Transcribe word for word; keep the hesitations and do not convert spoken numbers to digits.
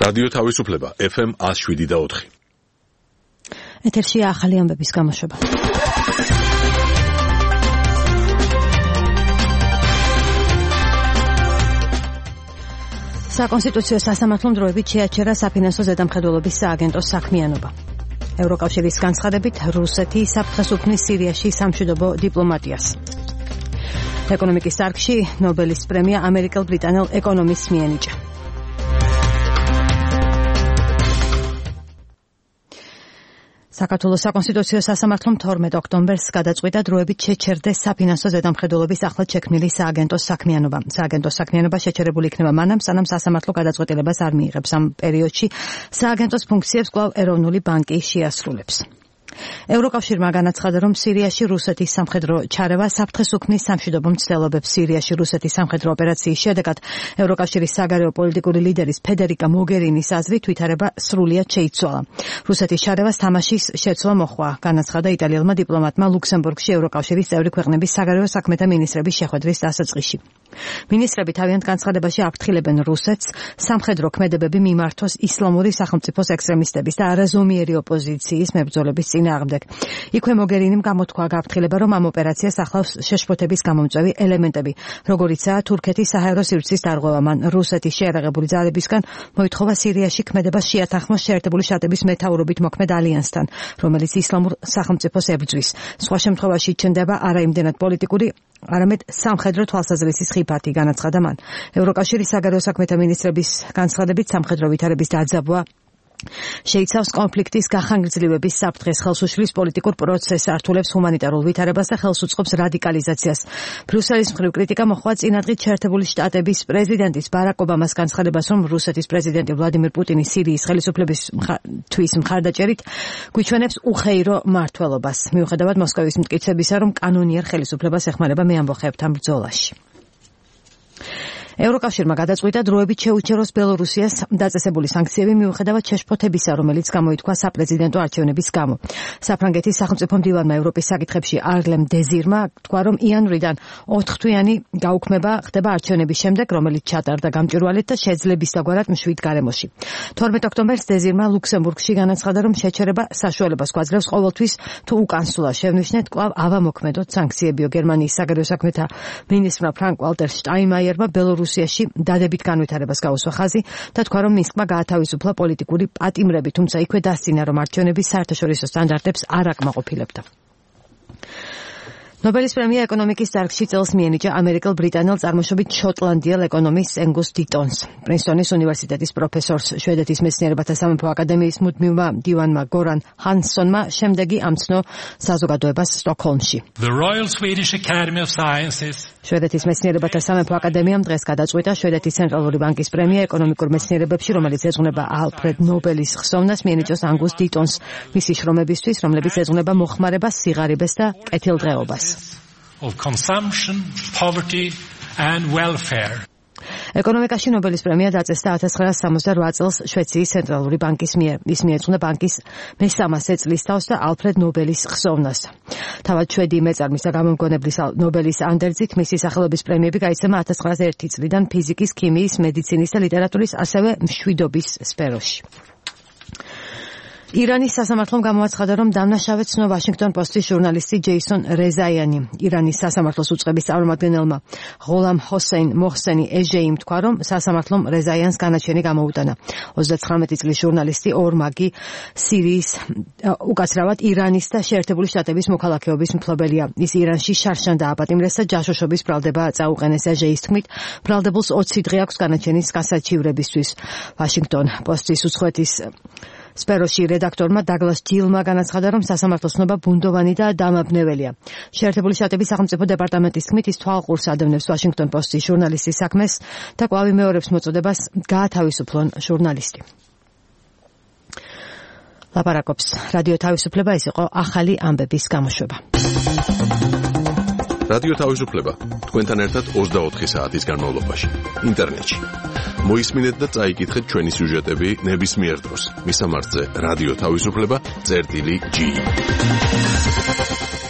რადიო თავისუფლება ეფ ემ one oh seven და four. ეთერშია ახალი ამბების გამოშვება. საკონსტიტუციო სასამართლომ დროებით შეაჩერა საფინანსო ზედამხედველობის სააგენტოს საქმიანობა. ევროკავშირის განცხადებით რუსეთი საფრთხეს უქმნის სირიაში სამშვიდობო დიპლომატიას. ეკონომიკის დარგში ნობელის პრემია ამერიკელ-ბრიტანელ ეკონომისტს მიენიჭა. საქართველოს საკონსტიტუციო სასამართლომ თორმეტ ოქტომბერს გადაწყვიტა დროებით შეჩერდეს საფინანსო ზედამხედველობის ახლად შექმნილი სააგენტოს საქმიანობა. სააგენტოს საქმიანობა შეჩერებული იქნება მანამ, სანამ სასამართლო გადაწყვეტილებას არ მიიღებს. ამ პერიოდში სააგენტოს ფუნქციებს კვლავ ეროვნული ბანკი შეასრულებს. ევროკავშირმა განაცხადა, რომ სირიაში რუსეთის სამხედრო ჩარევა საფრთხეს უქმნის სამშვიდობო მცდელობებს. სირიაში რუსეთის სამხედრო ოპერაციის შედეგად ევროკავშირის საგარეო პოლიტიკური ლიდერის ფედერიკა მოგერინის აზრით ვითარება სრულიად შეიცვალა. რუსეთის ჩარევას თამაშის შეცვლა მოჰყვა, განაცხადა იტალიელმა დიპლომატმა ლუქსემბურგში ევროკავშირის წევრი ქვეყნების საგარეო საქმეთა მინისტრების შეხვედრის დასაწყისში. მინისტრები თავიანთ განცხადებაში აფრთხილებენ რუსეთს სამხედრო ქმედებები მიმართოს ისლამური სახელმწიფოს ექსტრემისტების და არაზომიერი ოპოზიციის მებრძოლების წინააღმდეგ. იქვე მოგერინიმ გამოთქვა გაფრთხილება, რომ ამ ოპერაციას ახლავს შეშფოთების გამომწვევი ელემენტები, როგორიცაა თურქეთის საჰაერო სივრცის დარღვევა. მან რუსეთის შეიარაღებული ძალებისგან მოითხოვა სირიაში ქმედებას შეათანხმოს შეერთებული შტატების მეთაურობით მოქმედ ალიანსთან, რომელიც ისლამურ სახელმწიფოს ებრძვის. სხვა შემთხვევაში ჩნდება არა იმდენად პოლიტიკური, არამედ სამხედრო თვალსაზრისის ხიფათი, განაცხადა მან. ევროკავშირის საგარეო საქმეთა მინისტრების განცხადებით სამხედრო ვითარების დაძაბვა შეიცავს კონფლიქტის გახანგრძლივების საფრთხეს, ხელს უშლის პოლიტიკურ პროცესს, ართულებს ჰუმანიტარულ ვითარებას და ხელს უწყობს რადიკალიზაციას. ბრიუსელის მხრივ კრიტიკა მოჰყვა წინადღით შეერთებული შტატების პრეზიდენტის ბარაკ ობამას განცხადებას, რომ რუსეთის პრეზიდენტი ვლადიმირ პუტინი სირიის ხელისუფლებისთვის მხარდაჭერით გვიჩვენებს უხეირო მმართველობას. მიუხედავად მოსკოვის მტკიცებისა, რომ კანონიერ ხელისუფლებას ეხმარება მეამბოხეებთან ბრძოლაში. ევროკავშირმა გადაწყვიტა დროებით შეუჩეროს ბელორუსიას დაწესებული სანქციები მიუხედავად შეშფოთებისა, რომელიც გამოითქვა საპრეზიდენტო არჩევნების გამო. საფრანგეთის სახელმწიფო მდივანმა ევროპის საკითხებში არლემ დეზირმა თქვა, რომ იანვრიდან ოთხთვიანი გაუქმება ხდება არჩევნების შემდეგ, რომელიც ჩატარდა გამჭვირვალედ და შეძლებისდაგვარად მშვიდ გარემოში. თორმეტ ოქტომბერს დეზირმა ლუქსემბურგში განაცხადა, რომ შეჩერება საშუალებას გვაძლევს ყოველთვის თუ უკანსულა შევნიშნეთ კვლავ ავამოქმედოთ სანქციებიო. გერმანიის საგარეო საქმეთა მინისტრმა ფრანკ ვალტერ შტაინმაიერმა ბელორუსიაში დადებით განვითარებას გაუსვა ხაზი და თქვა, რომ მინსკმა გაათავისუფლა პოლიტიკური პატიმრები, თუმცა იქვე დასცინა, რომ არჩევნების საერთაშორისო სტანდარტებს არ აკმაყოფილებდა. ნობელის პრემია ეკონომიკის დარგში წელს მიენიჭა ამერიკელ-ბრიტანელ წარმოშობით შოტლანდიელ ეკონომისტს ენგუს დიტონს. პრინსტონის უნივერსიტეტის პროფესორს, შვედეთის მეცნიერებათა სამეფო აკადემიის მუდმივმა მდივანმა გორან ჰანსონმა შემდეგი ამცნო საზოგადოებას სტოკჰოლმში. The Royal Swedish Academy of Sciences შვედეთის მეცნიერებათა სამეფო აკადემიამ დღეს გადაწყვიტა შვედეთის ცენტრალური ბანკის პრემია ეკონომიკურ მეცნიერებებში, რომელიც ეძღვნება ალფრედ ნობელის ხსოვნას, მიენიჭოს ანგუს დიტონს მისი შრომებისთვის, რომლებიც ეძღვნება მოხმარებას, სიღარიბეს და კეთილდღეობას. of consumption, poverty and welfare. ეკონომიკაში ნობელის პრემია დაწესდა one thousand nine hundred sixty-eight წელს შვეიცრიის ცენტრალური ბანკის მიერ. ის მიეძღვნა ბანკის მესამასე წლისთავს და ალფრედ ნობელის ხსოვნას. თავად შვედი მეწარმის და გამომგონებლის ნობელის ანდერძით მისი სახელობის პრემიები გაიცემა one thousand nine hundred one წლიდან ფიზიკის, ქიმიის, მედიცინის და ლიტერატურის, ასევე მშვიდობის სფეროში. ირანის სასამართლომ გამოაცხადა, რომ დამნაშავედ ცნო ვაშინგტონ პოსტის ჟურნალისტი ჯეისონ რეზაიანი. ირანის სასამართლოს უწყების წარმომადგენელმა ღოლამ ჰოსეინ მოჰსენი ეჟეიმ თქვა, რომ სასამართლომ რეზაიანს განაჩენი გამოუტანა. ოცდათხრამეტი წლის ჟურნალისტი ორმაგი სირიის, უკაცრავად ირანის და შეერთებული შტატების მოქალაქეობის მფლობელია. ის ირანში შარშან დააპატიმრეს და ჯაშუშობის ბრალდება წაუყენეს. ეჟეის თქმით, ბრალდებულს ოცი დღე აქვს განაჩენის გასაჩივრებისთვის. ვაშინგტონ პოსტის უცხოეთის სფეროში რედაქტორმა დაგლას ჯილმა განაცხადა, რომ სასამართლოს ცნობა ბუნდოვანი და დამაბნეველია. შეერთებული შტატების სახელმწიფო დეპარტამენტის თქმით, ის თვალყურს ადევნებს ვაშინგტონ პოსტის ჟურნალისტის საქმეს და კვლავ იმეორებს მოწოდებას გაათავისუფლონ ჟურნალისტი. ლაპარაკობს რადიო თავისუფლება, ეს იყო ახალი ამბების გამოშვება. რადიო თავისუფლება თქვენთან ერთად ოცდაოთხი საათის განმავლობაში ინტერნეტში. მოისმინეთ და წაიკითხეთ ჩვენი სიუჟეტები ნებისმიერ დროს. მისამართზე რადიო თავისუფლება წერტილი ჯი.